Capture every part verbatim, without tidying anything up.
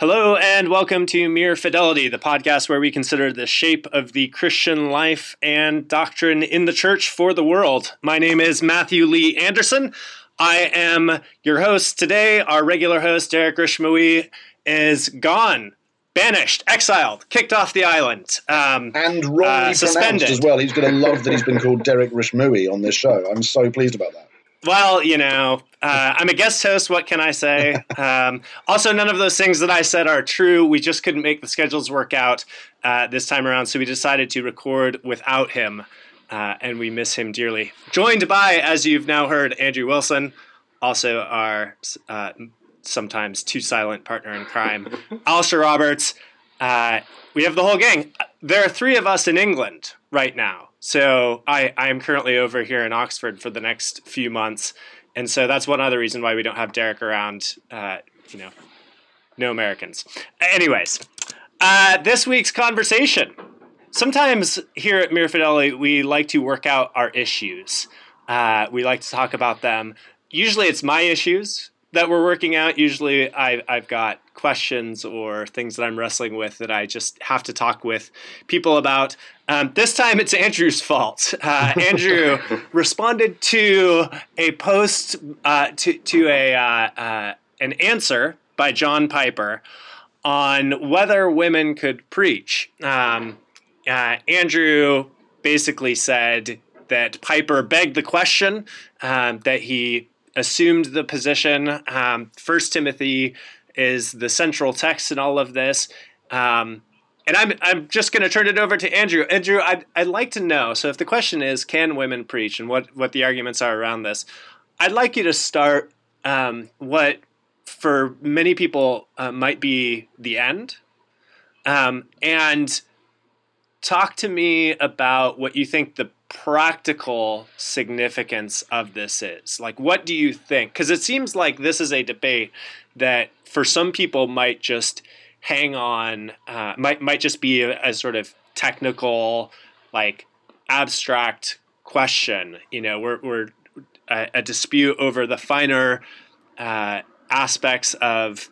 Hello and welcome to Mere Fidelity, the podcast where we consider the shape of the Christian life and doctrine in the church for the world. My name is Matthew Lee Anderson. I am your host today. Our regular host, Derek Rishmawi, is gone, banished, exiled, kicked off the island, um, and wrongly uh, pronounced suspended as well. He's going to love that he's been called Derek Rishmawi on this show. I'm so pleased about that. Well, you know, uh, I'm a guest host. What can I say? Um, also, none of those things that I said are true. We just couldn't make the schedules work out uh, this time around, so we decided to record without him, uh, and we miss him dearly. Joined by, as you've now heard, Andrew Wilson, also our uh, sometimes too silent partner in crime, Alistair Roberts. Uh, we have the whole gang. There are three of us in England right now. So I, I am currently over here in Oxford for the next few months. And so that's one other reason why we don't have Derek around, uh, you know, no Americans. Anyways, uh, this week's conversation. Sometimes here at Mere Fidelity, we like to work out our issues. Uh, we like to talk about them. Usually it's my issues that we're working out. Usually I, I've got questions or things that I'm wrestling with that I just have to talk with people about. Um, this time it's Andrew's fault. Uh, Andrew responded to a post, uh, to, to a uh, uh, an answer by John Piper on whether women could preach. Um, uh, Andrew basically said that Piper begged the question, um, that he assumed the position. Um, First Timothy is the central text in all of this. Um, and I'm I'm just going to turn it over to Andrew. Andrew, I'd, I'd like to know, so if the question is, can women preach, and what, what the arguments are around this, I'd like you to start um, what for many people uh, might be the end, um, and talk to me about what you think the practical significance of this is. Like, what do you think? Because it seems like this is a debate that for some people might just hang on, uh, might might just be a, a sort of technical, like abstract question. You know, we're we're a, a dispute over the finer uh, aspects of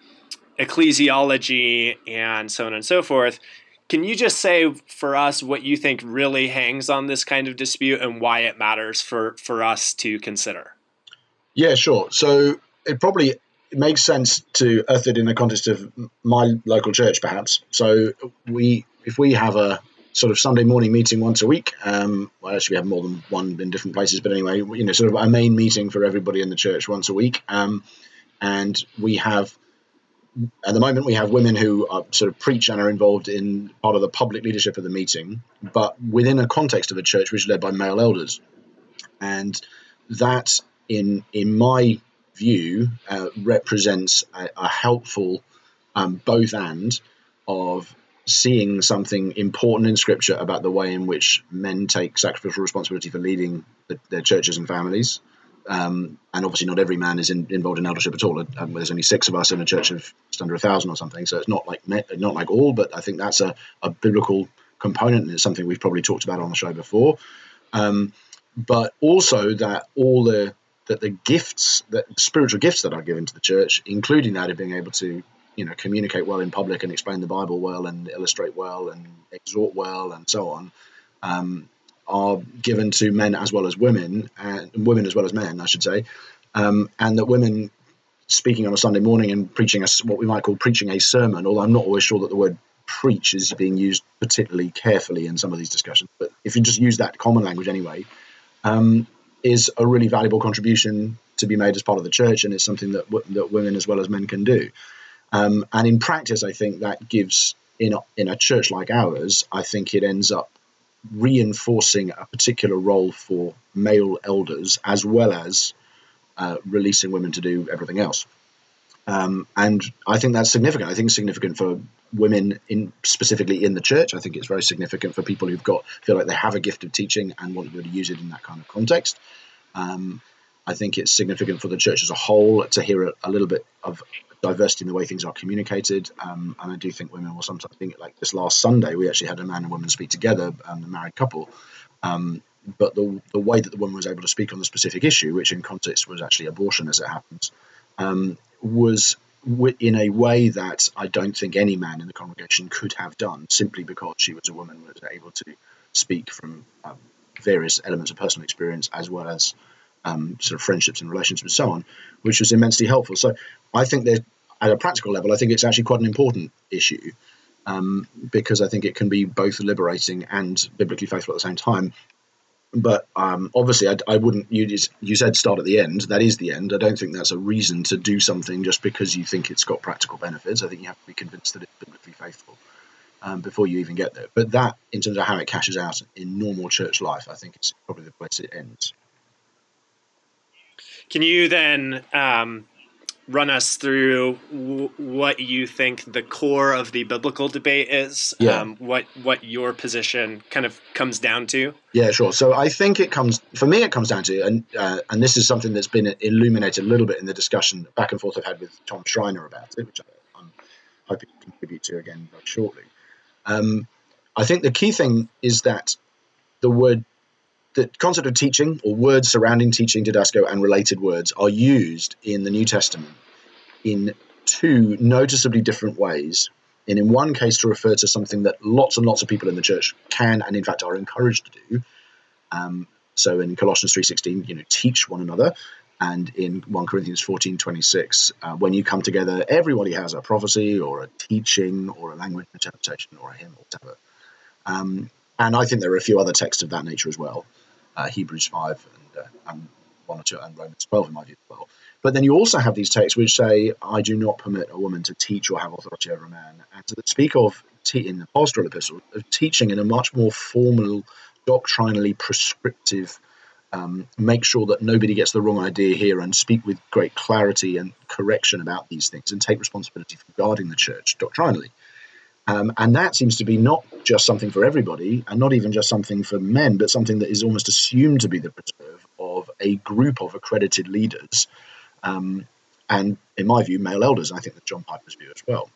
ecclesiology and so on and so forth. Can you just say for us what you think really hangs on this kind of dispute and why it matters for, for us to consider? Yeah, sure. So it probably it makes sense to earth it in the context of my local church, perhaps. So we, if we have a sort of Sunday morning meeting once a week, um, well, actually we have more than one in different places, but anyway, you know, sort of a main meeting for everybody in the church once a week. Um, and we have At the moment, we have women who are sort of preach and are involved in part of the public leadership of the meeting, but within a context of a church which is led by male elders. And that, in in my view, uh, represents a, a helpful um, both and of seeing something important in Scripture about the way in which men take sacrificial responsibility for leading the, their churches and families. Um, and obviously not every man is in, involved in eldership at all. Um, there's only six of us in a church of just under a thousand or something. So it's not like not like all, but I think that's a, a biblical component, and it's something we've probably talked about on the show before. Um, but also that all the that the gifts, that spiritual gifts that are given to the church, including that of being able to, you know, communicate well in public and explain the Bible well and illustrate well and exhort well and so on, um, are given to men as well as women, and women as well as men, I should say, um, and that women speaking on a Sunday morning and preaching a, what we might call preaching a sermon, although I'm not always sure that the word preach is being used particularly carefully in some of these discussions, but if you just use that common language anyway, um, is a really valuable contribution to be made as part of the church, and it's something that w- that women as well as men can do. Um, and in practice, I think that gives, in a, in a church like ours, I think it ends up reinforcing a particular role for male elders as well as uh, releasing women to do everything else. Um, and I think that's significant. I think it's significant for women in specifically in the church. I think it's very significant for people who've got feel like they have a gift of teaching and want to be able to use it in that kind of context. Um, I think it's significant for the church as a whole to hear a, a little bit of diversity in the way things are communicated. Um, and I do think women will sometimes think, like this last Sunday, we actually had a man and woman speak together, um, a married couple. Um, but the the way that the woman was able to speak on the specific issue, which in context was actually abortion as it happens, um, was w- in a way that I don't think any man in the congregation could have done, simply because she was a woman, was able to speak from um, various elements of personal experience, as well as um, sort of friendships and relationships and so on, which was immensely helpful. So I think that at a practical level, I think it's actually quite an important issue, um, because I think it can be both liberating and biblically faithful at the same time. But um, obviously, I, I wouldn't. You just, you said start at the end. That is the end. I don't think that's a reason to do something just because you think it's got practical benefits. I think you have to be convinced that it's biblically faithful um, before you even get there. But that, in terms of how it cashes out in normal church life, I think it's probably the place it ends. Can you then um, run us through w- what you think the core of the biblical debate is? Yeah. Um, what what your position kind of comes down to? Yeah, sure. So I think it comes, for me, it comes down to, and uh, and this is something that's been illuminated a little bit in the discussion back and forth I've had with Tom Schreiner about it, which I'm hoping to contribute to again very shortly. Um, I think the key thing is that the word, the concept of teaching, or words surrounding teaching, didasco, and related words are used in the New Testament in two noticeably different ways. And in one case, to refer to something that lots and lots of people in the church can, and in fact are encouraged to do. Um, so in Colossians three sixteen, you know, teach one another. And in First Corinthians fourteen twenty-six, uh, when you come together, everybody has a prophecy or a teaching or a language interpretation or a hymn or whatever. Um, and I think there are a few other texts of that nature as well, uh, Hebrews five and, uh, and one or two, and Romans twelve in my view as well. But then you also have these texts which say, I do not permit a woman to teach or have authority over a man, and to speak of, te- in the pastoral epistle, of teaching in a much more formal, doctrinally prescriptive, um, make sure that nobody gets the wrong idea here, and speak with great clarity and correction about these things, and take responsibility for guarding the church doctrinally. Um, and that seems to be not just something for everybody, and not even just something for men, but something that is almost assumed to be the preserve of a group of accredited leaders, um, and in my view, male elders. I think that's John Piper's view as well.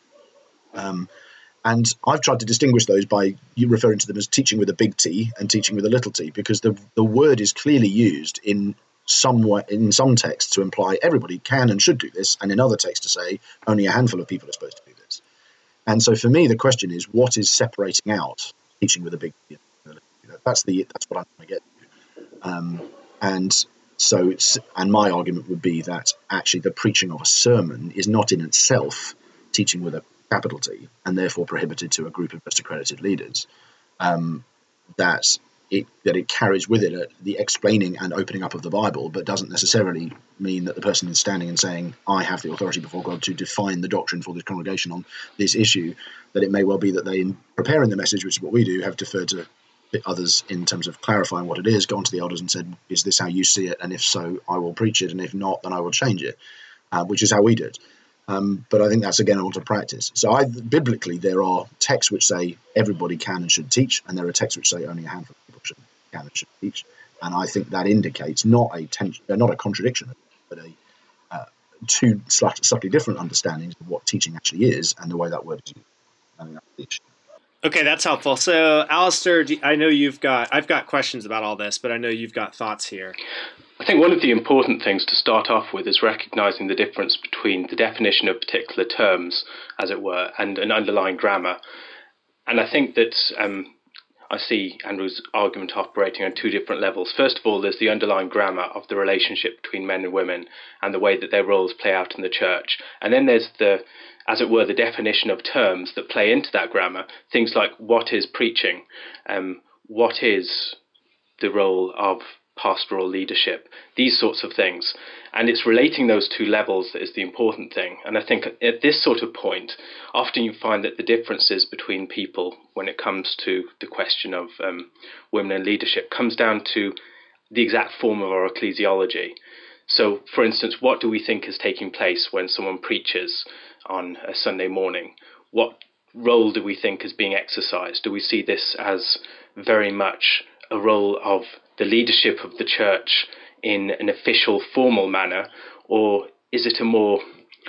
Um, and I've tried to distinguish those by referring to them as teaching with a big T and teaching with a little t, because the the word is clearly used in some way, in some texts to imply everybody can and should do this, and in other texts to say only a handful of people are supposed to do this. And so for me, the question is, what is separating out teaching with a big T? That's the that's what I'm trying to get to. Um, and so it's, and my argument would be that actually the preaching of a sermon is not in itself teaching with a capital T, and therefore prohibited to a group of just accredited leaders. Um, that it that it carries with it a, the explaining and opening up of the Bible, but doesn't necessarily mean that the person is standing and saying, I have the authority before God to define the doctrine for this congregation on this issue. That it may well be that they, in preparing the message, which is what we do, have deferred to others in terms of clarifying what it is, gone to the elders and said, is this how you see it? And if so, I will preach it, and if not, then I will change it, uh, which is how we do it. Um, but I think that's, again, all to practice. So I, biblically, there are texts which say everybody can and should teach, and there are texts which say only a handful of people should, can and should teach. And I think that indicates not a tension, not a contradiction, but a uh, two slightly different understandings of what teaching actually is and the way that word is used. I think that's the issue. Okay, that's helpful. So, Alistair, do, I know you've got, I've got questions about all this, but I know you've got thoughts here. I think one of the important things to start off with is recognizing the difference between the definition of particular terms, as it were, and an underlying grammar. And I think that um, I see Andrew's argument operating on two different levels. First of all, there's the underlying grammar of the relationship between men and women and the way that their roles play out in the church. And then there's the, as it were, the definition of terms that play into that grammar, things like what is preaching, um, what is the role of pastoral leadership, these sorts of things. And it's relating those two levels that is the important thing. And I think at this sort of point, often you find that the differences between people when it comes to the question of um, women in leadership comes down to the exact form of our ecclesiology. So, for instance, what do we think is taking place when someone preaches on a Sunday morning? What role do we think is being exercised? Do we see this as very much a role of the leadership of the church in an official, formal manner, or is it a more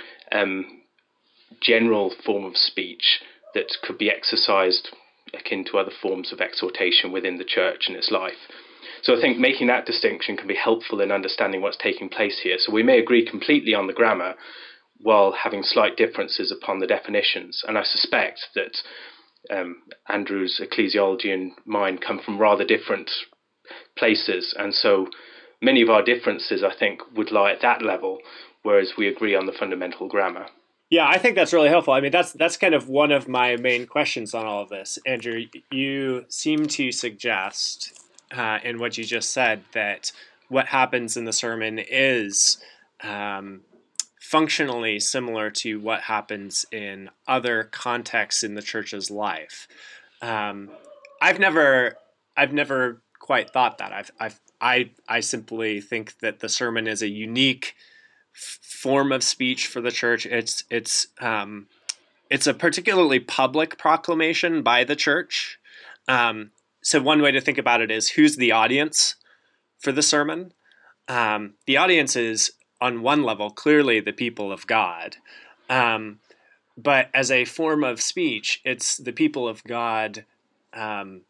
um, general form of speech that could be exercised akin to other forms of exhortation within the church and its life? So I think making that distinction can be helpful in understanding what's taking place here. So we may agree completely on the grammar. while having slight differences upon the definitions. And I suspect that um, Andrew's ecclesiology and mine come from rather different places. And so many of our differences, I think, would lie at that level, whereas we agree on the fundamental grammar. Yeah, I think that's really helpful. I mean, that's that's kind of one of my main questions on all of this. Andrew, you seem to suggest uh, in what you just said that what happens in the sermon is um, functionally similar to what happens in other contexts in the church's life. Um, I've never, I've never quite thought that. I've, I've, I, I simply think that the sermon is a unique form of speech for the church. It's it's um, it's a particularly public proclamation by the church. Um, so one way to think about it is, who's the audience for the sermon? Um, the audience is, on one level, clearly the people of God. Um, but as a form of speech, it's the people of God um,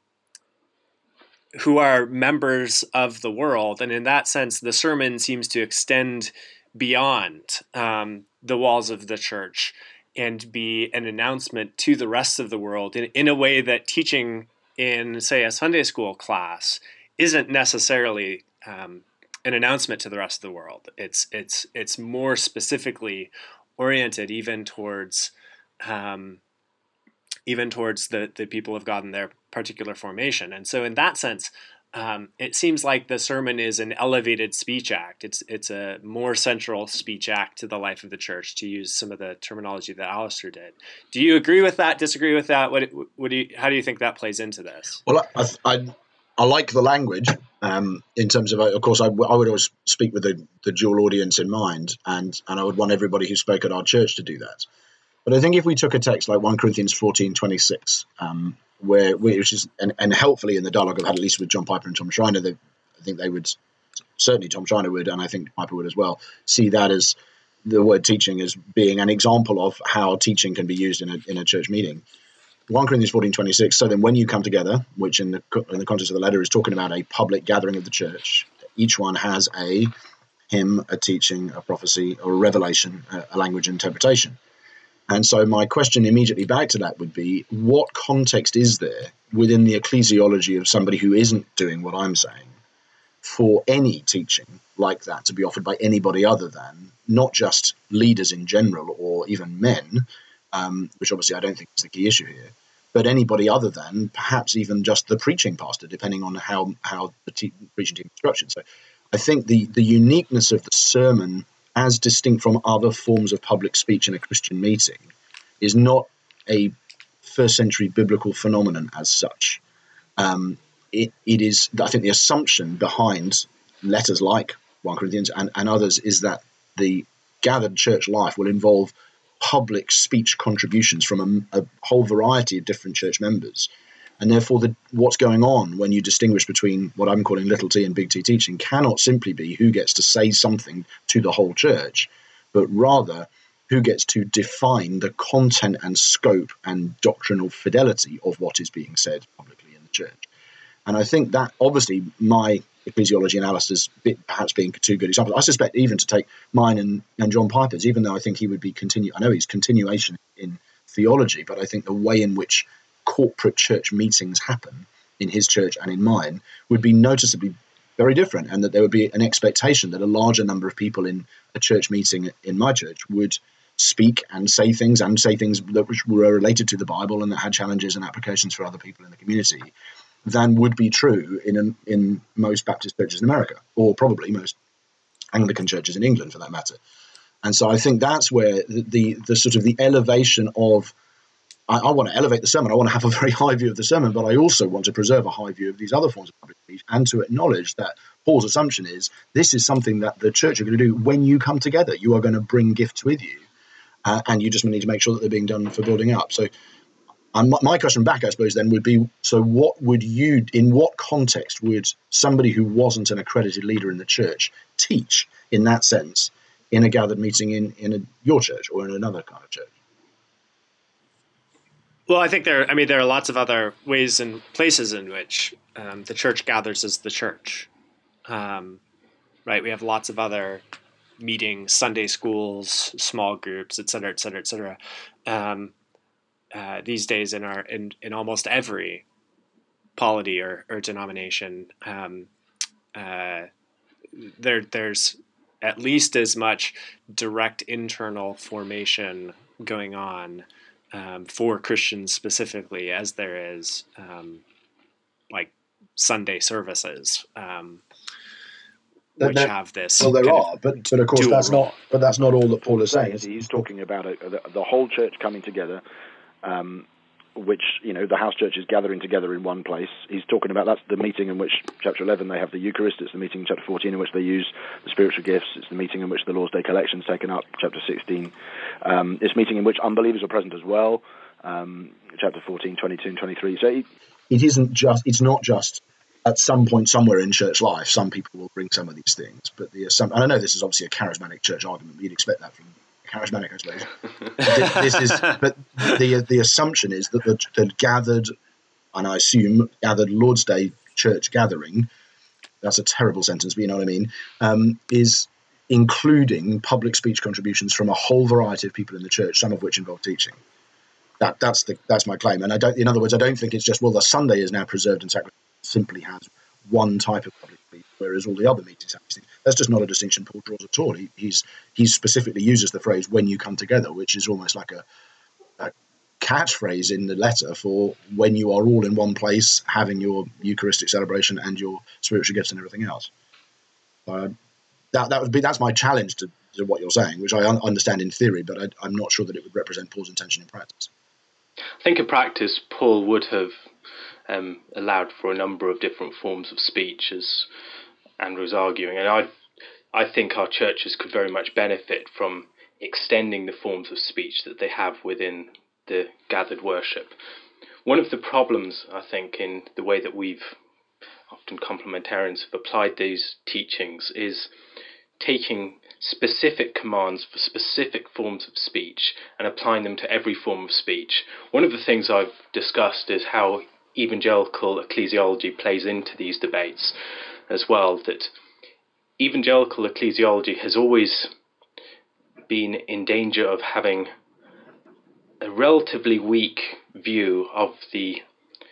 who are members of the world. And in that sense, the sermon seems to extend beyond um, the walls of the church and be an announcement to the rest of the world in, in a way that teaching in, say, a Sunday school class isn't necessarily um, an announcement to the rest of the world. It's it's it's more specifically oriented even towards um, even towards the the people of God in their particular formation. And so in that sense, Um, it seems like the sermon is an elevated speech act. It's it's a more central speech act to the life of the church, to use some of the terminology that Alistair did. Do you agree with that? Disagree with that? What what do you, how do you think that plays into this? Well, I I, I like the language um, in terms of, of course, I, I would always speak with the, the dual audience in mind, and and I would want everybody who spoke at our church to do that. But I think if we took a text like First Corinthians fourteen twenty-six, um, where which is and, and helpfully in the dialogue I've had, at least with John Piper and Tom Schreiner, they, I think they would, certainly Tom Schreiner would, and I think Piper would as well, see that as the word teaching as being an example of how teaching can be used in a in a church meeting. First Corinthians fourteen twenty-six. So then, when you come together, which in the in the context of the letter is talking about a public gathering of the church, each one has a hymn, a teaching, a prophecy, or a revelation, a, a language interpretation. And so my question immediately back to that would be, what context is there within the ecclesiology of somebody who isn't doing what I'm saying for any teaching like that to be offered by anybody other than not just leaders in general or even men, um, which obviously I don't think is the key issue here, but anybody other than perhaps even just the preaching pastor, depending on how, how the te- preaching team is structured. So I think the, the uniqueness of the sermon, as distinct from other forms of public speech in a Christian meeting, is not a first century biblical phenomenon as such. Um, it, it is, I think the assumption behind letters like First Corinthians and, and others is that the gathered church life will involve public speech contributions from a, a whole variety of different church members. And therefore, the, what's going on when you distinguish between what I'm calling little t and big T teaching cannot simply be who gets to say something to the whole church, but rather who gets to define the content and scope and doctrinal fidelity of what is being said publicly in the church. And I think that obviously my ecclesiology and Alistair's bit, perhaps being two good examples. I suspect even to take mine and, and John Piper's, even though I think he would be continue. I know he's continuation in theology, but I think the way in which corporate church meetings happen in his church and in mine would be noticeably very different, and that there would be an expectation that a larger number of people in a church meeting in my church would speak and say things and say things that were related to the Bible and that had challenges and applications for other people in the community than would be true in an, in most Baptist churches in America, or probably most Anglican churches in England for that matter. And so I think that's where the the, the sort of the elevation of I, I want to elevate the sermon. I want to have a very high view of the sermon, but I also want to preserve a high view of these other forms of public speech and to acknowledge that Paul's assumption is this is something that the church are going to do when you come together. You are going to bring gifts with you, uh, and you just need to make sure that they're being done for building up. So um, my question back, I suppose, then would be, so what would you, in what context would somebody who wasn't an accredited leader in the church teach in that sense in a gathered meeting in, in a, your church or in another kind of church? Well, I think there. I mean, there are lots of other ways and places in which um, the church gathers as the church, um, right? We have lots of other meeting Sunday schools, small groups, et cetera, et cetera, et cetera. Um, uh, these days in our in, in almost every polity or, or denomination, um, uh, there there's at least as much direct internal formation going on um, for Christians specifically as there is um, like Sunday services, um, which there, have this. Well, there are, of but but of course that's role. not. But that's not all that Paul is saying. He's talking about a, the, the whole church coming together, um, which, you know, the house church is gathering together in one place. He's talking about that's the meeting in which, chapter eleven, they have the Eucharist. It's the meeting in chapter fourteen in which they use the spiritual gifts. It's the meeting in which the Lord's Day collection is taken up, chapter sixteen. Um, it's meeting in which unbelievers are present as well, um, chapter fourteen, twenty-two, and twenty-three. So it, it isn't just. It's not just. At some point somewhere in church life, some people will bring some of these things. But the some, and I know this is obviously a charismatic church argument. You'd expect that from charismatic, I suppose. this, this is, but the the assumption is that the, the gathered, and I assume gathered Lord's Day church gathering, that's a terrible sentence, but you know what I mean, um, is including public speech contributions from a whole variety of people in the church, some of which involve teaching. That that's the that's my claim. And I don't. In other words, I don't think it's just well, the Sunday is now preserved and sacred. Simply has one type of public speech, whereas all the other meetings have these things. That's just not a distinction Paul draws at all. He he's he specifically uses the phrase "when you come together," which is almost like a, a catchphrase in the letter for when you are all in one place having your Eucharistic celebration and your spiritual gifts and everything else. Uh, that that would be that's my challenge to, to what you're saying, which I un- understand in theory, but I, I'm not sure that it would represent Paul's intention in practice. I think in practice, Paul would have um, allowed for a number of different forms of speech, as Andrew was arguing, and I, I think our churches could very much benefit from extending the forms of speech that they have within the gathered worship. One of the problems, I think, in the way that we've often complementarians have applied these teachings is taking specific commands for specific forms of speech and applying them to every form of speech. One of the things I've discussed is how evangelical ecclesiology plays into these debates as well, that evangelical ecclesiology has always been in danger of having a relatively weak view of the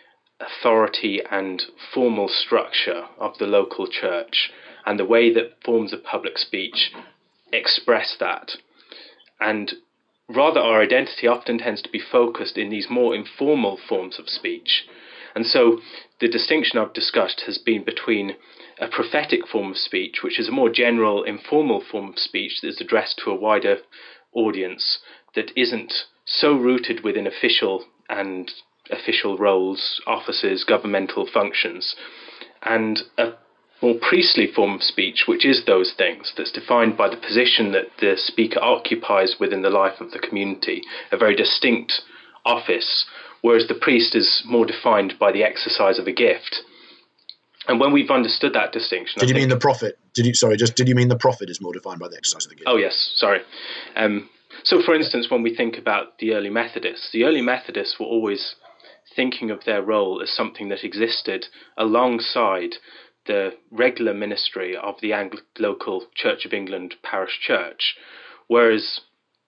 authority and formal structure of the local church and the way that forms of public speech express that. And rather, our identity often tends to be focused in these more informal forms of speech. And so the distinction I've discussed has been between a prophetic form of speech, which is a more general, informal form of speech that is addressed to a wider audience, that isn't so rooted within official and official roles, offices, governmental functions, and a more priestly form of speech, which is those things, that's defined by the position that the speaker occupies within the life of the community, a very distinct office, whereas the priest is more defined by the exercise of a gift. And when we've understood that distinction... Did I you think, mean the prophet? Did you, sorry, just did you mean the prophet is more defined by the exercise of the gift? Oh, yes, sorry. Um, so, for instance, when we think about the early Methodists, the early Methodists were always thinking of their role as something that existed alongside the regular ministry of the Anglo- local Church of England parish church, whereas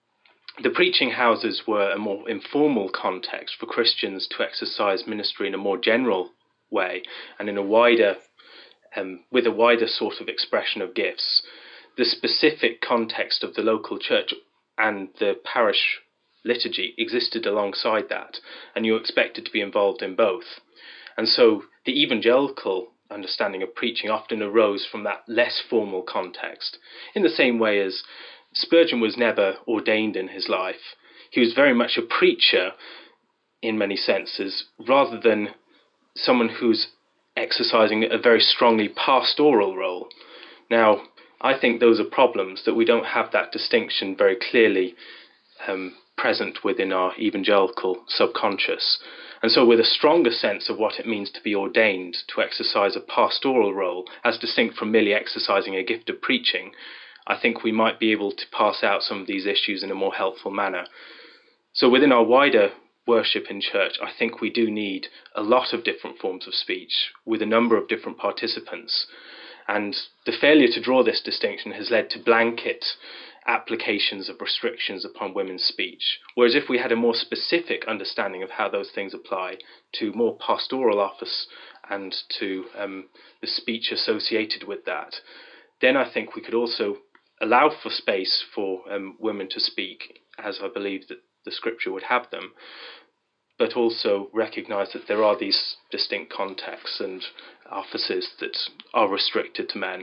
the preaching houses were a more informal context for Christians to exercise ministry in a more general way and in a wider, um, with a wider sort of expression of gifts. The specific context of the local church and the parish liturgy existed alongside that, and you were expected to be involved in both. And so the evangelical understanding of preaching often arose from that less formal context, in the same way as Spurgeon was never ordained in his life. He was very much a preacher in many senses, rather than someone who's exercising a very strongly pastoral role. Now, I think those are problems, that we don't have that distinction very clearly um, present within our evangelical subconscious. And so with a stronger sense of what it means to be ordained, to exercise a pastoral role, as distinct from merely exercising a gift of preaching, I think we might be able to pass out some of these issues in a more helpful manner. So within our wider worship in church, I think we do need a lot of different forms of speech with a number of different participants. And the failure to draw this distinction has led to blanket applications of restrictions upon women's speech. Whereas if we had a more specific understanding of how those things apply to more pastoral office and to um, the speech associated with that, then I think we could also allow for space for um, women to speak, as I believe that the scripture would have them, but also recognise that there are these distinct contexts and offices that are restricted to men.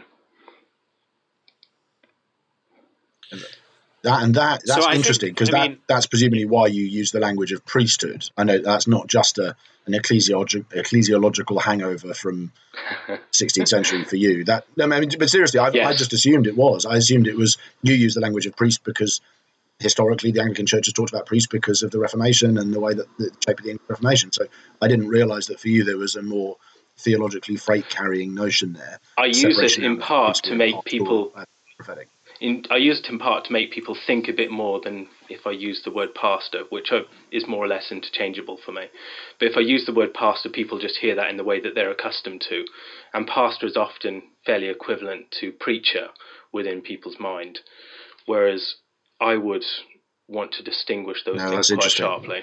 That and that that's so interesting because that mean, that's presumably why you use the language of priesthood. I know that's not just a an ecclesiological ecclesiological hangover from sixteenth century for you. That I mean, but seriously, I, yes. I just assumed it was. I assumed it was you use the language of priest because historically the Anglican Church has talked about priests because of the Reformation and the way that the shape of the Reformation. So I didn't realise that for you there was a more theologically freight carrying notion there. I use it in part to make people prophetic. In, I use it in part to make people think a bit more than if I use the word pastor, which is more or less interchangeable for me. But if I use the word pastor, people just hear that in the way that they're accustomed to. And pastor is often fairly equivalent to preacher within people's mind, whereas I would want to distinguish those no, things quite sharply.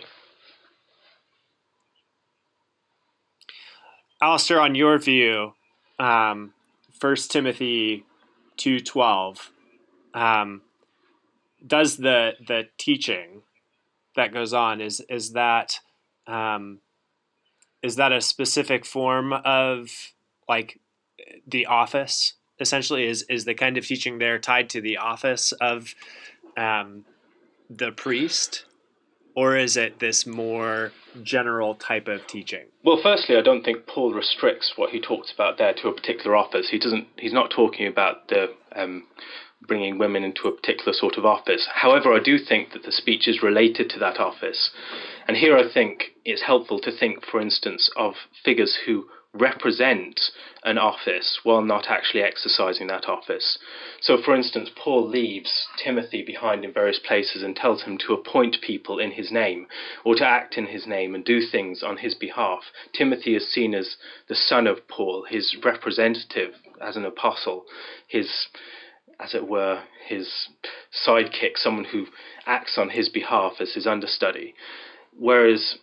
Alistair, on your view, um, First Timothy two twelve, Um, does the the teaching that goes on is is that um, is that a specific form of like the office? Essentially, is is the kind of teaching there tied to the office of um, the priest, or is it this more general type of teaching? Well, firstly, I don't think Paul restricts what he talks about there to a particular office. He doesn't. He's not talking about the um, bringing women into a particular sort of office. However, I do think that the speech is related to that office. And here I think it's helpful to think, for instance, of figures who represent an office while not actually exercising that office. So, for instance, Paul leaves Timothy behind in various places and tells him to appoint people in his name or to act in his name and do things on his behalf. Timothy is seen as the son of Paul, his representative as an apostle, his as it were, his sidekick, someone who acts on his behalf as his understudy. Whereas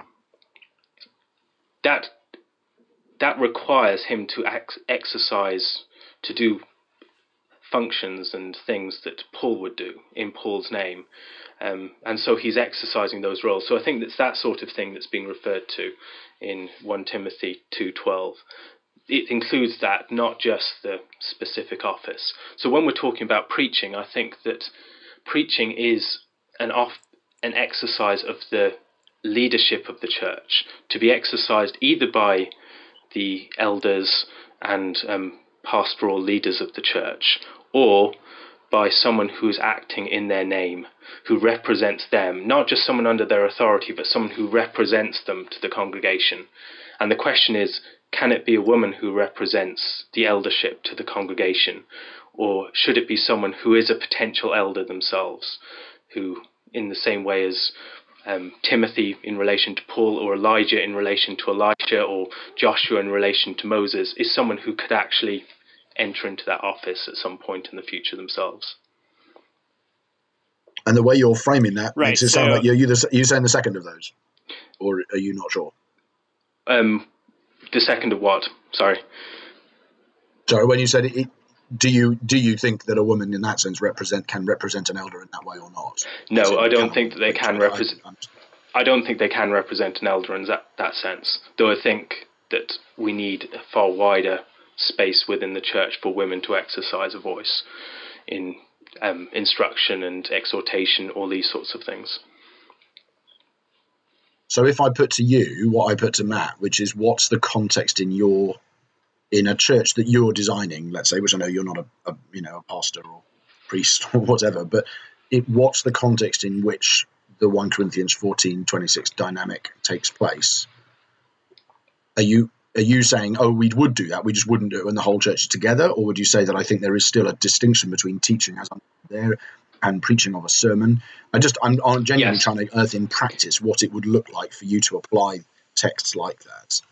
that that requires him to ex- exercise, to do functions and things that Paul would do in Paul's name. Um, and so he's exercising those roles. So I think that's that sort of thing that's being referred to in First Timothy two twelve. It includes that, not just the specific office. So when we're talking about preaching, I think that preaching is an off, an exercise of the leadership of the church, to be exercised either by the elders and um, pastoral leaders of the church, or by someone who's acting in their name, who represents them, not just someone under their authority, but someone who represents them to the congregation. And the question is, can it be a woman who represents the eldership to the congregation, or should it be someone who is a potential elder themselves, who, in the same way as um, Timothy in relation to Paul, or Elijah in relation to Elisha, or Joshua in relation to Moses, is someone who could actually enter into that office at some point in the future themselves? And the way you're framing that right, makes it so, sound like you're, you're, the, you're saying the second of those, or are you not sure? Um, the second of what? Sorry. Sorry, when you said it, it, do you do you think that a woman in that sense represent can represent an elder in that way or not? No, I don't think that they can represent. I don't think they can represent an elder in that, that sense. Though I think that we need a far wider space within the church for women to exercise a voice in um, instruction and exhortation, all these sorts of things. So if I put to you what I put to Matt, which is what's the context in your in a church that you're designing, let's say, which I know you're not a, a you know a pastor or priest or whatever, but it, what's the context in which the First Corinthians fourteen twenty-six dynamic takes place? Are you are you saying, oh, we would do that, we just wouldn't do it when the whole church is together, or would you say that I think there is still a distinction between teaching as I'm there and preaching of a sermon? I just I'm, I'm genuinely yes. trying to earth in practice what it would look like for you to apply texts like that.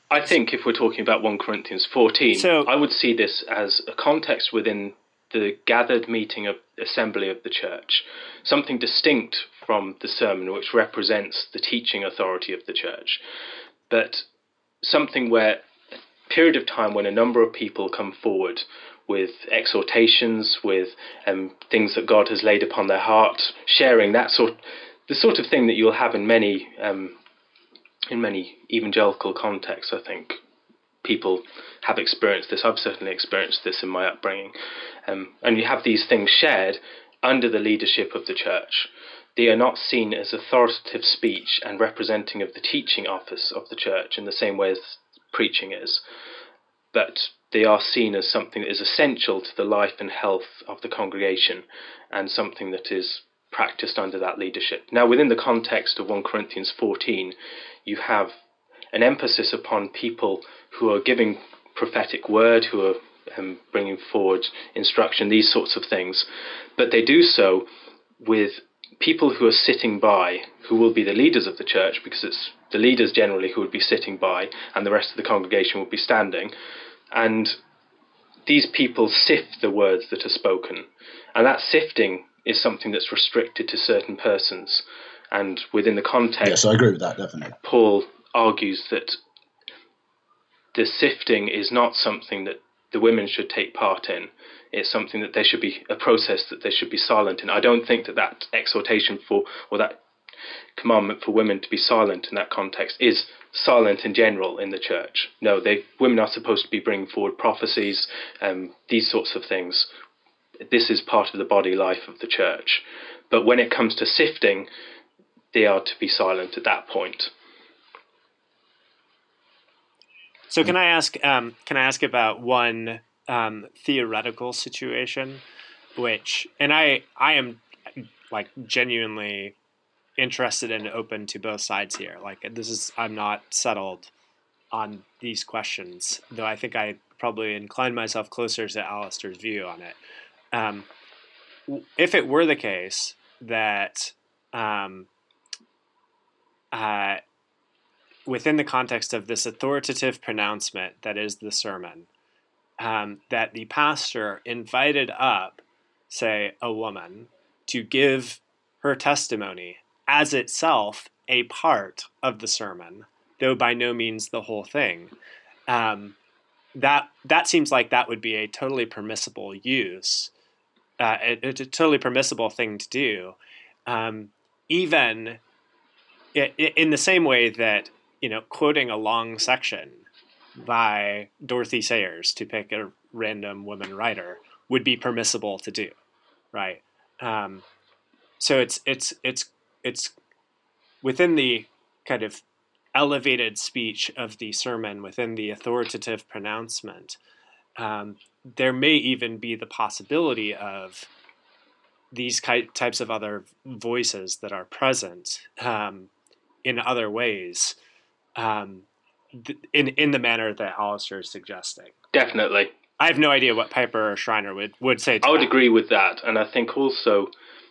I think if we're talking about First Corinthians fourteen, so, I would see this as a context within the gathered meeting of assembly of the church, something distinct from the sermon, which represents the teaching authority of the church, but something where a period of time when a number of people come forward with exhortations, with um, things that God has laid upon their heart, sharing that sort, the sort of thing that you'll have in many, um, in many evangelical contexts. I think people have experienced this. I've certainly experienced this in my upbringing. Um, and you have these things shared under the leadership of the church. They are not seen as authoritative speech and representing of the teaching office of the church in the same way as preaching is, but they are seen as something that is essential to the life and health of the congregation and something that is practiced under that leadership. Now, within the context of First Corinthians fourteen, you have an emphasis upon people who are giving prophetic word, who are um, bringing forward instruction, these sorts of things, but they do so with people who are sitting by, who will be the leaders of the church, because it's the leaders generally who would be sitting by, and the rest of the congregation would be standing. And these people sift the words that are spoken. And that sifting is something that's restricted to certain persons. And within the context, yes, I agree with that, definitely. Paul argues that the sifting is not something that the women should take part in. It's something that there should be a process that they should be silent in. I don't think that that exhortation for, or that commandment for women to be silent in that context is silent in general in the church. No, they women are supposed to be bringing forward prophecies, um, these sorts of things. This is part of the body life of the church. But when it comes to sifting, they are to be silent at that point. So can I ask? Um, can I ask about one um, theoretical situation, which, and I, I am like genuinely interested and open to both sides here. Like this is, I'm not settled on these questions, though I think I probably incline myself closer to Alistair's view on it. Um, if it were the case that um, uh, within the context of this authoritative pronouncement that is the sermon, um, that the pastor invited up, say, a woman to give her testimony as itself a part of the sermon, though by no means the whole thing, um, that that seems like that would be a totally permissible use, uh, a, a totally permissible thing to do, um, even it, it, in the same way that, you know, quoting a long section by Dorothy Sayers, to pick a random woman writer, would be permissible to do, right? Um, so it's it's it's it's within the kind of elevated speech of the sermon, within the authoritative pronouncement, um, there may even be the possibility of these types of other voices that are present um, in other ways, um, th- in in the manner that Alistair is suggesting. Definitely. I have no idea what Piper or Schreiner would, would say to I would that. agree with that. And I think also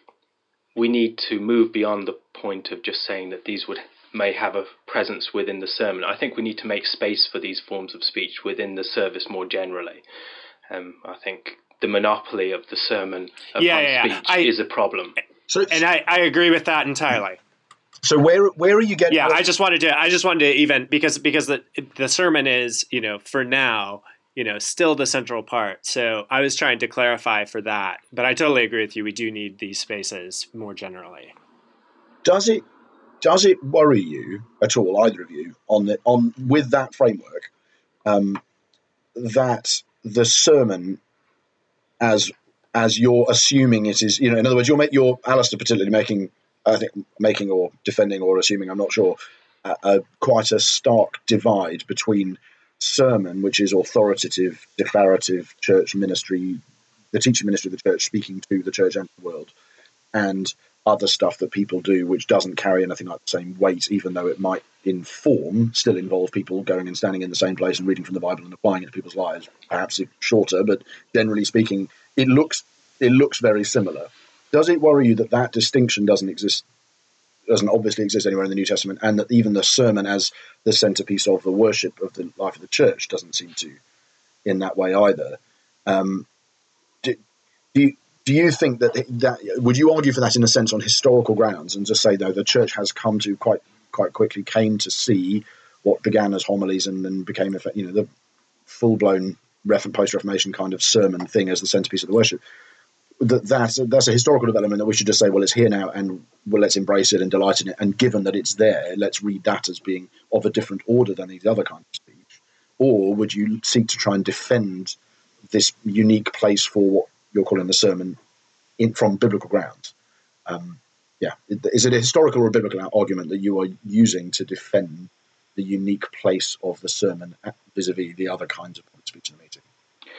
we need to move beyond the point of just saying that these would may have a presence within the sermon. I think we need to make space for these forms of speech within the service more generally. Um, I think the monopoly of the sermon upon yeah, yeah, yeah. speech I, is a problem. So, and I, I agree with that entirely. So where where are you getting? Yeah, your- I just wanted to I just wanted to even because because the the sermon is, you know, for now, you know, still the central part. So I was trying to clarify for that, but I totally agree with you. We do need these spaces more generally. Does it does it worry you at all, either of you, on the on with that framework, um, that the sermon, as as you're assuming it is, you know, in other words, you're make you're Alistair particularly making, I think, making or defending or assuming, I'm not sure, uh, uh, quite a stark divide between sermon, which is authoritative, declarative church ministry, the teaching ministry of the church speaking to the church and the world, and other stuff that people do which doesn't carry anything like the same weight, even though it might in form still involve people going and standing in the same place and reading from the Bible and applying it to people's lives, perhaps shorter, but generally speaking, it looks it looks very similar. Does it worry you that that distinction doesn't exist doesn't obviously exist anywhere in the New Testament, and that even the sermon as the centerpiece of the worship of the life of the church doesn't seem to in that way either. Um, do, do you do you think that that would you argue for that in a sense on historical grounds, and just say though the church has come to quite quite quickly came to see what began as homilies and then became, you know, the full-blown post-Reformation kind of sermon thing as the centerpiece of the worship? That that's a, that's a historical development that we should just say, well, it's here now, and well, let's embrace it and delight in it. And given that it's there, let's read that as being of a different order than these other kinds of speech. Or would you seek to try and defend this unique place for what you're calling the sermon in, from biblical grounds? Um, yeah, is it a historical or a biblical argument that you are using to defend the unique place of the sermon vis-a-vis the other kinds of speech in the meeting?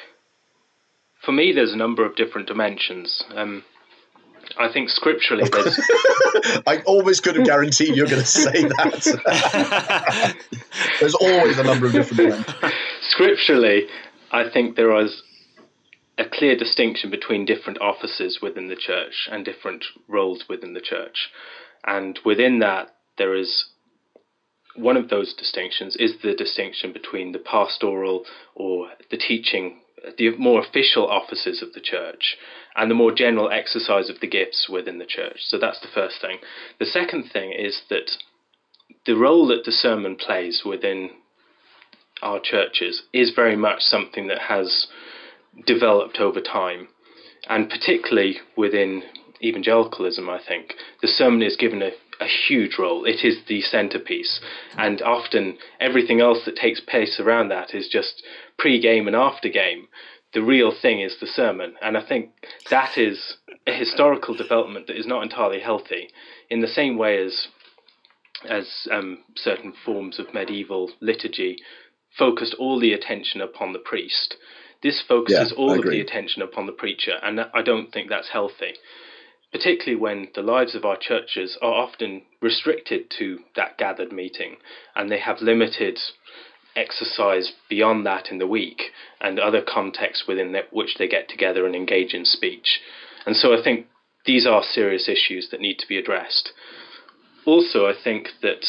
For me, there's a number of different dimensions. Um, I think scripturally there's... I always could have guaranteed you're going to say that. There's always a number of different dimensions. Scripturally, I think there is a clear distinction between different offices within the church and different roles within the church. And within that, there is one of those distinctions is the distinction between the pastoral or the teaching, the more official offices of the church, and the more general exercise of the gifts within the church. So that's the first thing. The second thing is that the role that the sermon plays within our churches is very much something that has developed over time, and particularly within evangelicalism, I think the sermon is given a, a huge role. It is the centerpiece, and often everything else that takes place around that is just pre-game and after-game. The real thing is the sermon, and I think that is a historical development that is not entirely healthy, in the same way as as um, certain forms of medieval liturgy focused all the attention upon the priest. This focuses yeah, all of the attention upon the preacher, and I don't think that's healthy, particularly when the lives of our churches are often restricted to that gathered meeting, and they have limited exercise beyond that in the week and other contexts within which they get together and engage in speech. And so I think these are serious issues that need to be addressed. Also, I think that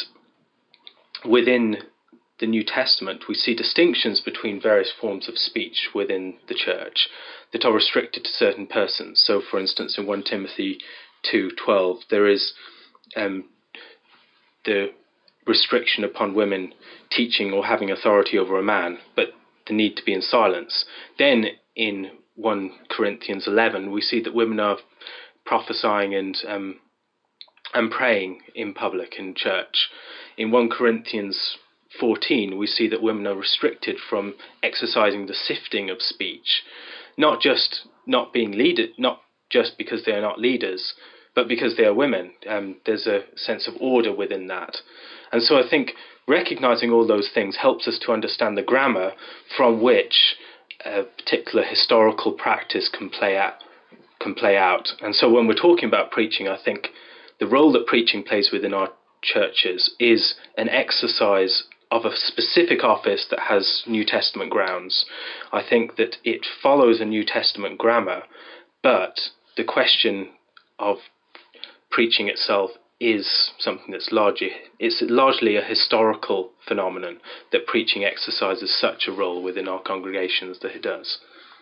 within the New Testament, we see distinctions between various forms of speech within the church that are restricted to certain persons. So, for instance, in First Timothy two twelve, there is um, the restriction upon women teaching or having authority over a man, but the need to be in silence. Then, in First Corinthians eleven, we see that women are prophesying and um, and praying in public in church. In First Corinthians fourteen, we see that women are restricted from exercising the sifting of speech, not just not being leaded, not just because they are not leaders, but because they are women. Um, there's a sense of order within that. And so I think recognizing all those things helps us to understand the grammar from which a particular historical practice can play out, can play out. And so when we're talking about preaching, I think the role that preaching plays within our churches is an exercise of a specific office that has New Testament grounds. I think that it follows a New Testament grammar, but the question of preaching itself is something that's largely, it's largely a historical phenomenon, that preaching exercises such a role within our congregations that it does.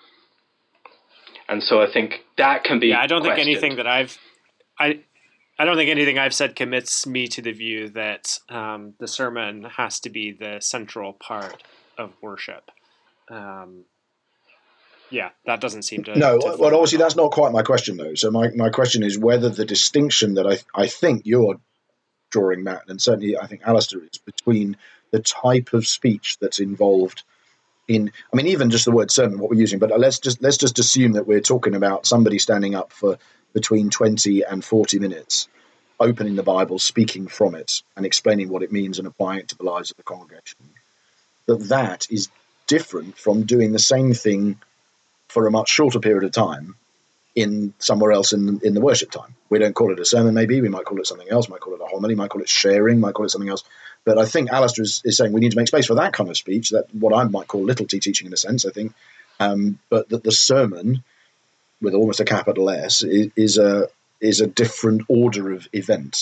And so I think that can be Yeah, I don't questioned. think anything that I've... I. I don't think anything I've said commits me to the view that um, the sermon has to be the central part of worship. Um, yeah, that doesn't seem to... No, to well, obviously that's not quite my question, though. So my, my question is whether the distinction that I, I think you're drawing, Matt, and certainly I think Alistair is, between the type of speech that's involved in... I mean, even just the word sermon, what we're using, but let's just let's just assume that we're talking about somebody standing up for between twenty and forty minutes, opening the Bible, speaking from it, and explaining what it means and applying it to the lives of the congregation. That that is different from doing the same thing for a much shorter period of time in somewhere else in in the worship time. We don't call it a sermon, maybe. We might call it something else, might call it a homily, might call it sharing, might call it something else. But I think Alistair is, is saying we need to make space for that kind of speech, that what I might call little t teaching in a sense, I think. Um, but that the sermon, with almost a capital S, is, is a is a different order of events.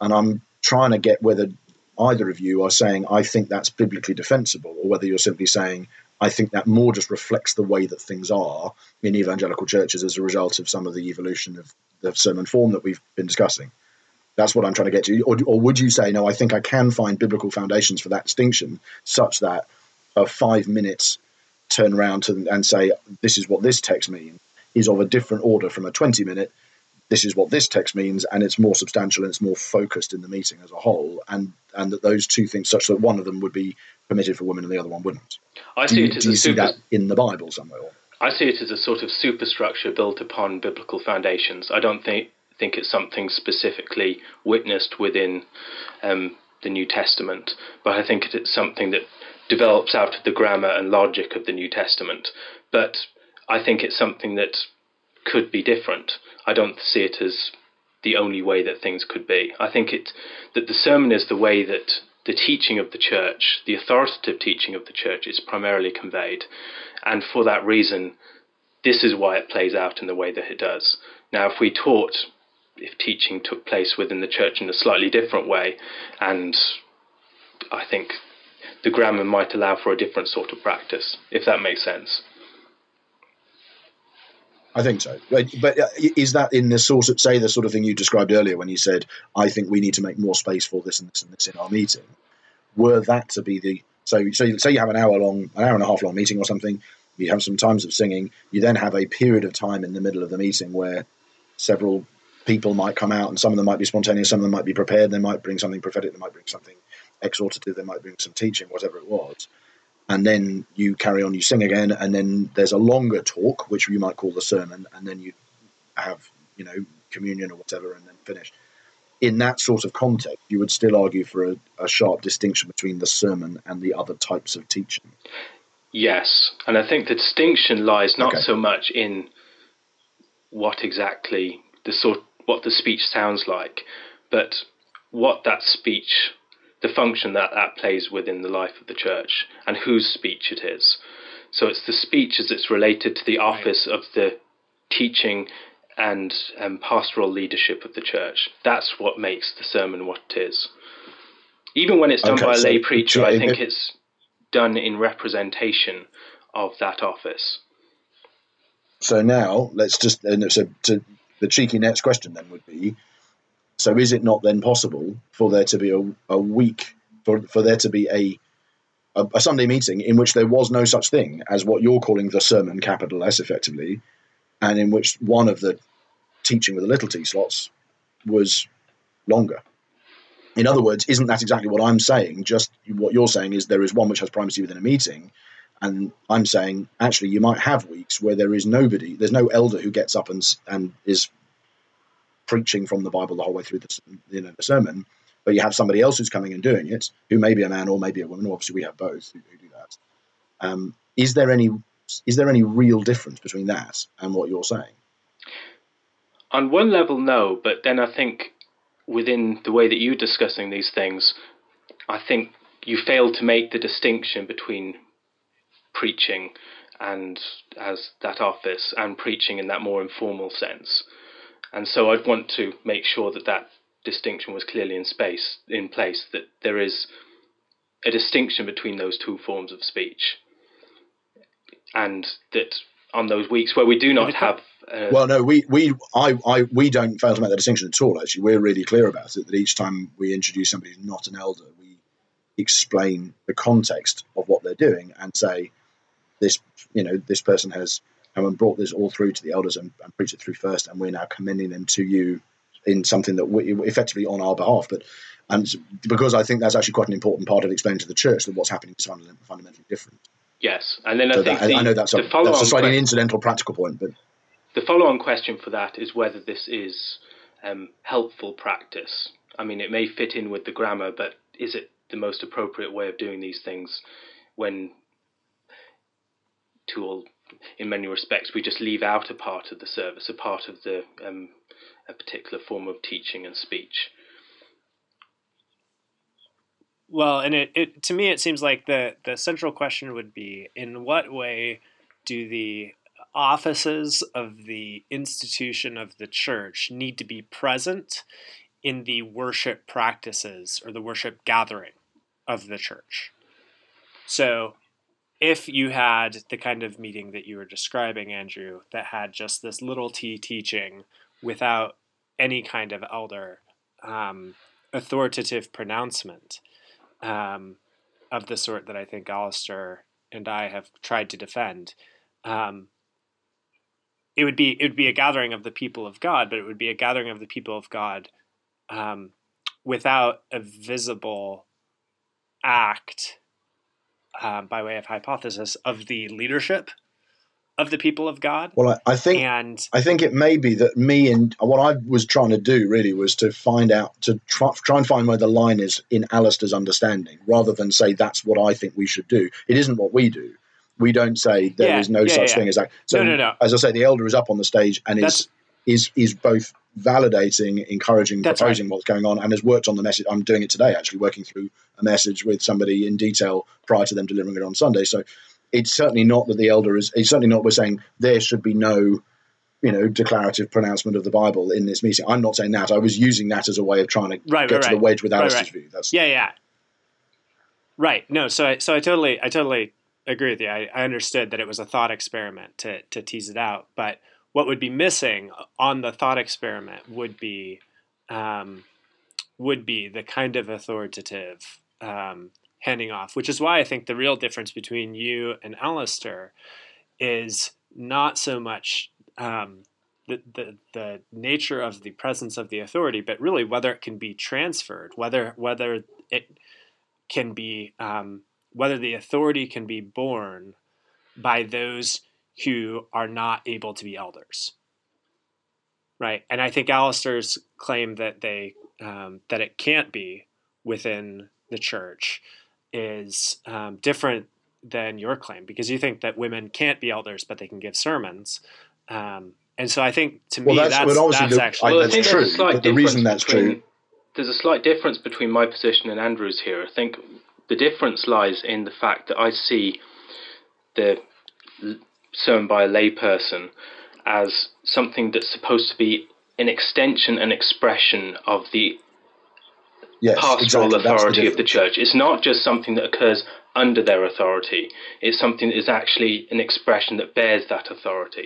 And I'm trying to get whether either of you are saying, I think that's biblically defensible, or whether you're simply saying, I think that more just reflects the way that things are in evangelical churches as a result of some of the evolution of the sermon form that we've been discussing. That's what I'm trying to get to. Or, or would you say, no, I think I can find biblical foundations for that distinction, such that a five minutes turn around to, and say, this is what this text means, is of a different order from a twenty minute, this is what this text means, and it's more substantial and it's more focused in the meeting as a whole, and, and that those two things, such that one of them would be permitted for women and the other one wouldn't. I do see you, it as do you a see super, that in the Bible somewhere? I see it as a sort of superstructure built upon biblical foundations. I don't think think it's something specifically witnessed within um, the New Testament, but I think it's something that develops out of the grammar and logic of the New Testament. But I think it's something that could be different. I don't see it as the only way that things could be. I think it that the sermon is the way that the teaching of the church, the authoritative teaching of the church, is primarily conveyed. And for that reason, this is why it plays out in the way that it does. Now, if we taught, if teaching took place within the church in a slightly different way, and I think the grammar might allow for a different sort of practice, if that makes sense. I think so. But, but is that in the sort of, say, the sort of thing you described earlier when you said, I think we need to make more space for this and this and this in our meeting? Were that to be the, so, so say you have an hour long, an hour and a half long meeting or something, you have some times of singing, you then have a period of time in the middle of the meeting where several people might come out, and some of them might be spontaneous, some of them might be prepared, they might bring something prophetic, they might bring something exhortative, they might bring some teaching, whatever it was. And then you carry on, you sing again, and then there's a longer talk, which you might call the sermon, and then you have, you know, communion or whatever, and then finish. In that sort of context, you would still argue for a, a sharp distinction between the sermon and the other types of teaching. Yes, and I think the distinction lies not Okay. so much in what exactly the sort, what the speech sounds like, but what that speech, the function that that plays within the life of the church, and whose speech it is. So it's the speech as it's related to the office of the teaching and um, pastoral leadership of the church. That's what makes the sermon what it is. Even when it's done Okay, by a so lay preacher, it- I think it's done in representation of that office. So now let's just, and so to, the cheeky next question then would be, so is it not then possible for there to be a, a week, for, for there to be a, a a Sunday meeting in which there was no such thing as what you're calling the sermon, capital S effectively, and in which one of the teaching with a little t slots was longer? In other words, isn't that exactly what I'm saying? Just what you're saying is there is one which has primacy within a meeting, and I'm saying actually you might have weeks where there is nobody, there's no elder who gets up and and is preaching from the Bible the whole way through the, you know, the sermon, but you have somebody else who's coming and doing it, who may be a man or maybe a woman. Obviously, we have both who, who do that. Um, is there any is there any real difference between that and what you're saying? On one level, no, but then I think within the way that you're discussing these things, I think you fail to make the distinction between preaching and as that office and preaching in that more informal sense. And so I'd want to make sure that that distinction was clearly in space, in place, that there is a distinction between those two forms of speech. And that on those weeks where we do not have... Uh, well, no, we we I, I we don't fail to make that distinction at all, actually. We're really clear about it, that each time we introduce somebody who's not an elder, we explain the context of what they're doing and say, this, you know, this person has come and brought this all through to the elders and, and preached it through first, and we're now commending them to you in something that we effectively on our behalf. But and because I think that's actually quite an important part of explaining to the church that what's happening is fundamentally different. Yes, and then I so think that, the, I know that's a, the follow-on that's a slightly question, incidental practical point, but the follow-on question for that is whether this is um, helpful practice. I mean, it may fit in with the grammar, but is it the most appropriate way of doing these things when, to all, in many respects, we just leave out a part of the service, a part of the um, a particular form of teaching and speech? Well, and it, it to me, it seems like the, the central question would be, in what way do the offices of the institution of the church need to be present in the worship practices or the worship gathering of the church. So if you had the kind of meeting that you were describing, Andrew, that had just this little t teaching without any kind of elder um, authoritative pronouncement um, of the sort that I think Alistair and I have tried to defend, um, it would be it would be a gathering of the people of God, but it would be a gathering of the people of God um, without a visible act uh, by way of hypothesis of the leadership of the people of God. Well, I, I think and I think it may be that me and what I was trying to do really was to find out to try, try and find where the line is in Alistair's understanding, rather than say that's what I think we should do. It isn't what we do. We don't say there yeah, is no yeah, such yeah. thing as that. So, no, no, no. as I say, the elder is up on the stage and is That's, is is both validating, encouraging, That's proposing right. what's going on, and has worked on the message. I'm doing it today, actually, working through a message with somebody in detail prior to them delivering it on Sunday. So it's certainly not that the elder is, it's certainly not we're saying there should be no, you know, declarative pronouncement of the Bible in this meeting. I'm not saying that. I was using that as a way of trying to Right, get right, to right. the wedge with Right, Alistair's right. view. That's Yeah, yeah. Right. No, so I, so I totally, I totally agree with you. I, I understood that it was a thought experiment to, to tease it out, but what would be missing on the thought experiment would be, um, would be the kind of authoritative um, handing off, which is why I think the real difference between you and Alistair is not so much um, the, the the nature of the presence of the authority, but really whether it can be transferred, whether whether it can be um, whether the authority can be borne by those who are not able to be elders, right? And I think Alistair's claim that they um, that it can't be within the church is um, different than your claim, because you think that women can't be elders, but they can give sermons. Um, and so I think, to well, me, that's, that's, but obviously that's the, actually... I, Well, I that's think true. there's a slight But the reason that's between, true, there's a slight difference between my position and Andrew's here. I think the difference lies in the fact that I see the sermon by a layperson as something that's supposed to be an extension and expression of the yes, pastoral exactly, that's authority the of the church. It's not just something that occurs under their authority. It's something that is actually an expression that bears that authority.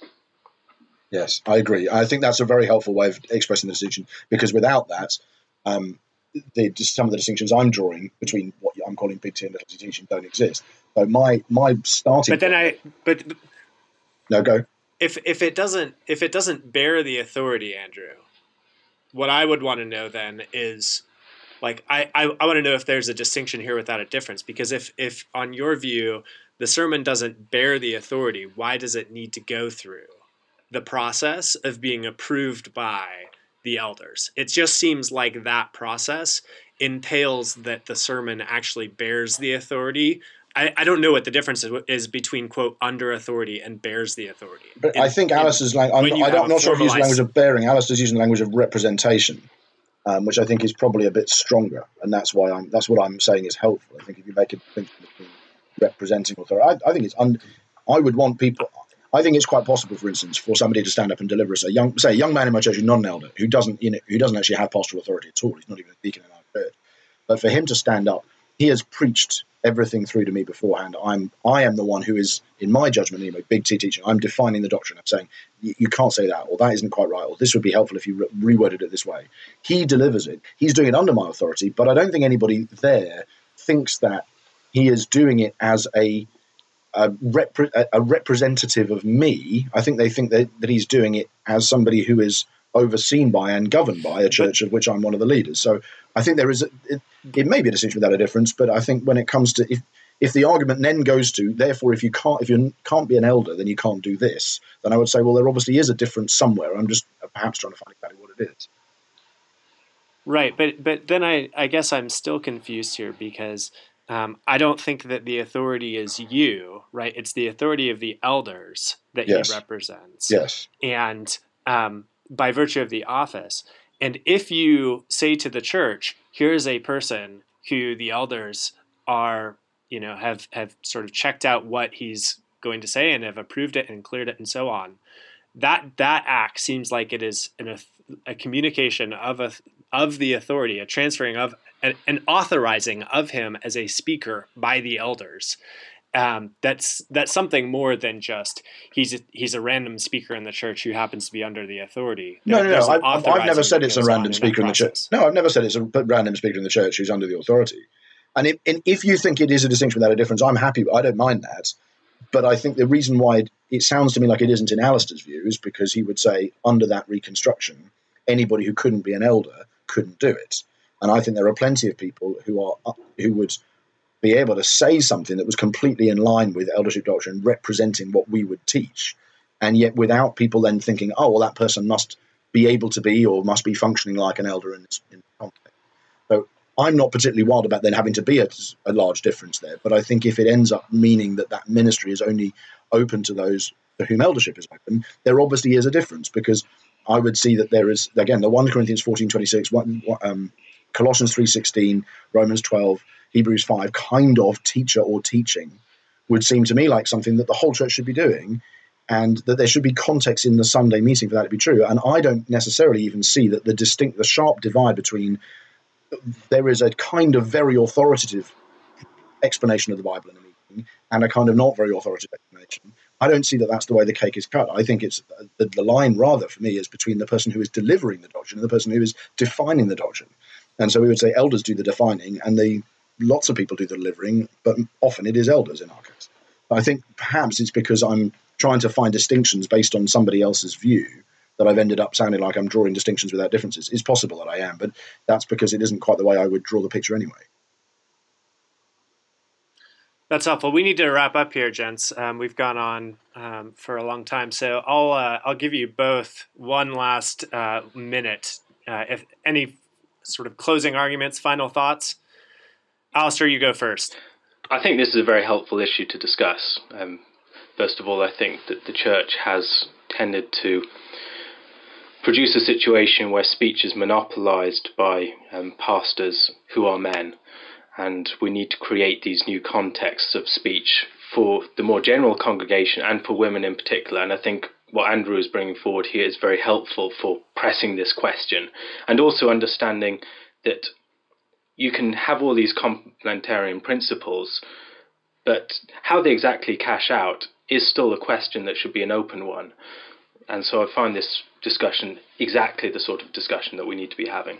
Yes, I agree. I think that's a very helpful way of expressing the distinction, because without that, um, the, just some of the distinctions I'm drawing between what I'm calling big T and little T teaching don't exist. So my my starting. But then I, but no go. if if it doesn't if it doesn't bear the authority, Andrew, what I would want to know then is, like, I, I, I want to know if there's a distinction here without a difference, because if if on your view the sermon doesn't bear the authority, why does it need to go through the process of being approved by the elders? It just seems like that process entails that the sermon actually bears the authority. I, I don't know what the difference is, is between, quote, under authority and bears the authority. But in, I think Alistair's language, I'm, when you I don't, have I'm not sure if he's using the formalized- language of bearing. Alistair's using the language of representation, um, which I think is probably a bit stronger, and that's why I'm. That's what I'm saying is helpful. I think if you make a distinction between representing authority, I, I think it's. Un, I would want people. I think it's quite possible, for instance, for somebody to stand up and deliver us a young, say, a young man in my church who's not an elder, who doesn't, you know, who doesn't actually have pastoral authority at all. He's not even a deacon in our church. But for him to stand up, he has preached everything through to me beforehand. I'm, I am the one who is, in my judgment, anyway, big T teaching. I'm defining the doctrine. I'm saying you can't say that, or that isn't quite right, or this would be helpful if you re- reworded it this way. He delivers it. He's doing it under my authority, but I don't think anybody there thinks that he is doing it as a A, repre- a representative of me. I think they think that, that he's doing it as somebody who is overseen by and governed by a church of which I'm one of the leaders. So I think there is, a, it, it may be a distinction without a difference, but I think when it comes to, if, if the argument then goes to, therefore, if you can't, if you can't be an elder, then you can't do this, then I would say, well, there obviously is a difference somewhere. I'm just perhaps trying to find exactly what it is. Right, but but then I, I guess I'm still confused here, because Um, I don't think that the authority is you, right? It's the authority of the elders that Yes. he represents. Yes. And um, by virtue of the office. And if you say to the church, here's a person who the elders are, you know, have, have sort of checked out what he's going to say and have approved it and cleared it and so on, that that act seems like it is an, a communication of a, of the authority, a transferring of an, an authorizing of him as a speaker by the elders. Um, that's that's something more than just he's a, he's a random speaker in the church who happens to be under the authority. There, no, no, no. I've, I've never said that it's a random speaker in the church. No, I've never said it's a random speaker in the church who's under the authority. And if, and if you think it is a distinction without a difference, I'm happy. I don't mind that. But I think the reason why it, it sounds to me like it isn't in Alistair's view is because he would say under that reconstruction, anybody who couldn't be an elder couldn't do it. And I think there are plenty of people who are who would be able to say something that was completely in line with eldership doctrine, representing what we would teach, and yet without people then thinking, oh, well, that person must be able to be or must be functioning like an elder in this in context. So I'm not particularly wild about then having to be a, a large difference there, but I think if it ends up meaning that that ministry is only open to those to whom eldership is open, there obviously is a difference, because I would see that there is, again, the First Corinthians fourteen twenty-six, um, Colossians three sixteen, Romans twelve, Hebrews five kind of teacher or teaching would seem to me like something that the whole church should be doing, and that there should be context in the Sunday meeting for that to be true. And I don't necessarily even see that the distinct, the sharp divide between there is a kind of very authoritative explanation of the Bible in a meeting and a kind of not very authoritative explanation. I don't see that that's the way the cake is cut. I think it's the, the line rather for me is between the person who is delivering the doctrine and the person who is defining the doctrine. And so we would say elders do the defining and the lots of people do the delivering, but often it is elders in our case. I think perhaps it's because I'm trying to find distinctions based on somebody else's view that I've ended up sounding like I'm drawing distinctions without differences. It's possible that I am, but that's because it isn't quite the way I would draw the picture anyway. That's helpful. We need to wrap up here, gents. Um, we've gone on um, for a long time, so I'll uh, I'll give you both one last uh, minute. Uh, if any sort of closing arguments, final thoughts. Alistair, you go first. I think this is a very helpful issue to discuss. Um, first of all, I think that the church has tended to produce a situation where speech is monopolized by um, pastors who are men, and we need to create these new contexts of speech for the more general congregation and for women in particular. And I think what Andrew is bringing forward here is very helpful for pressing this question, and also understanding that you can have all these complementarian principles, but how they exactly cash out is still a question that should be an open one. And so I find this discussion exactly the sort of discussion that we need to be having.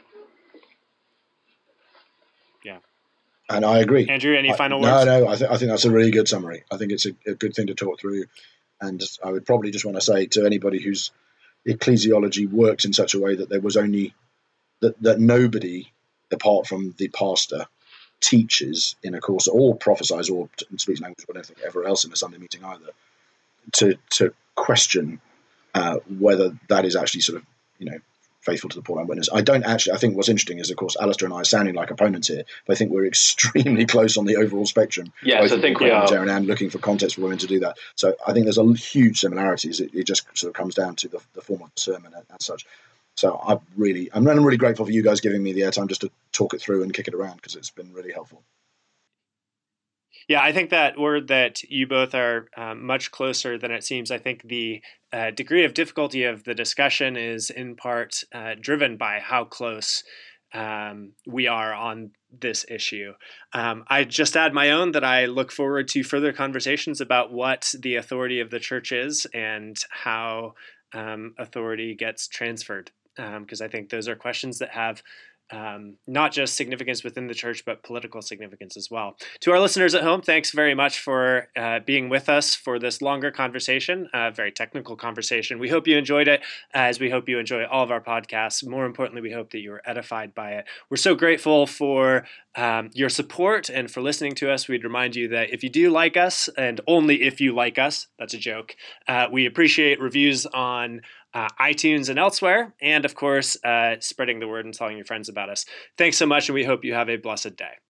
Yeah. And I agree. Andrew, any I, final no, words? No, no, I, th- I think that's a really good summary. I think it's a, a good thing to talk through. And I would probably just want to say to anybody whose ecclesiology works in such a way that there was only, that, that nobody apart from the pastor teaches in a course or prophesies or speaks language or anything ever else in a Sunday meeting either, to to question uh, whether that is actually sort of, you know, faithful to the Pauline witness. I don't actually, I think what's interesting is, of course, Alistair and I are sounding like opponents here, but I think we're extremely close on the overall spectrum. Yes, I think we are. And looking for context for women to do that. So I think there's a huge similarities. It, it just sort of comes down to the, the form of the sermon and, and such. So I'm really, I'm really grateful for you guys giving me the airtime just to talk it through and kick it around, because it's been really helpful. Yeah, I think that word that you both are um, much closer than it seems. I think the uh, degree of difficulty of the discussion is in part uh, driven by how close um, we are on this issue. Um, I just add my own that I look forward to further conversations about what the authority of the church is and how um, authority gets transferred. Because um, I think those are questions that have um, not just significance within the church, but political significance as well. To our listeners at home, thanks very much for uh, being with us for this longer conversation, a very technical conversation. We hope you enjoyed it, as we hope you enjoy all of our podcasts. More importantly, we hope that you were edified by it. We're so grateful for um, your support and for listening to us. We'd remind you that if you do like us, and only if you like us, that's a joke, uh, we appreciate reviews on Uh, iTunes and elsewhere, and of course, uh, spreading the word and telling your friends about us. Thanks so much, and we hope you have a blessed day.